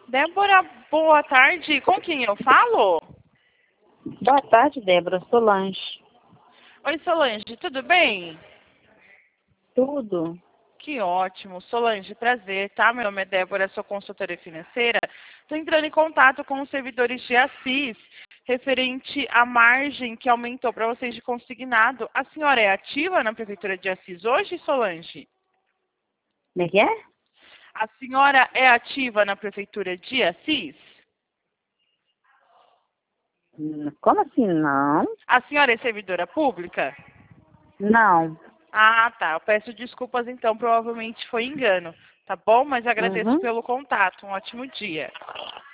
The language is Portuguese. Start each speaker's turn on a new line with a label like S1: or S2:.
S1: Débora, boa tarde. Com quem eu falo?
S2: Boa tarde, Débora. Solange.
S1: Oi, Solange, tudo bem?
S2: Tudo?
S1: Que ótimo. Solange, prazer, tá? Meu nome é Débora, sou consultora financeira. Estou entrando em contato com os servidores de Assis, referente à margem que aumentou para vocês de consignado. A senhora é ativa na Prefeitura de Assis hoje, Solange?
S2: Como é que é?
S1: A senhora é ativa na Prefeitura de Assis?
S2: Como assim? Não.
S1: A senhora é servidora pública?
S2: Não.
S1: Ah, tá. Eu peço desculpas então, provavelmente foi engano, tá bom? Mas agradeço
S2: Uhum.
S1: pelo contato. Um ótimo dia.